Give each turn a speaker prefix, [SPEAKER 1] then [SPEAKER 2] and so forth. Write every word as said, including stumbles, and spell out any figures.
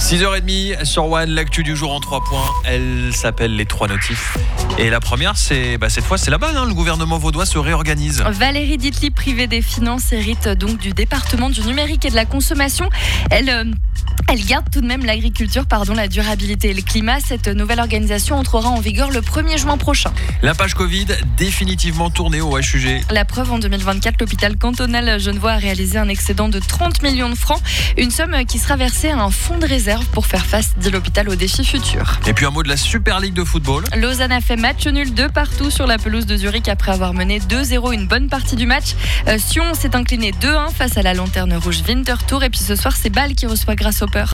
[SPEAKER 1] six heures trente sur One, l'actu du jour en trois points. Elle s'appelle les trois notifs. Et la première, c'est bah, cette fois, c'est la bonne. Hein, le gouvernement vaudois se réorganise.
[SPEAKER 2] Valérie Ditli, privée des finances, hérite donc du département du numérique et de la consommation. Elle... Euh Elle garde tout de même l'agriculture, pardon, la durabilité et le climat. Cette nouvelle organisation entrera en vigueur le premier juin prochain.
[SPEAKER 1] La page Covid définitivement tournée au H U G.
[SPEAKER 2] La preuve, en deux mille vingt-quatre, l'hôpital cantonal genevois a réalisé un excédent de trente millions de francs. Une somme qui sera versée à un fonds de réserve pour faire face, dit l'hôpital, aux défis futurs.
[SPEAKER 1] Et puis un mot de la Super League de football.
[SPEAKER 2] Lausanne a fait match nul de partout sur la pelouse de Zurich après avoir mené deux zéro une bonne partie du match. Euh, Sion s'est incliné deux un face à la Lanterne Rouge Winterthur. Et puis ce soir, c'est Bâle qui reçoit Grasshopper.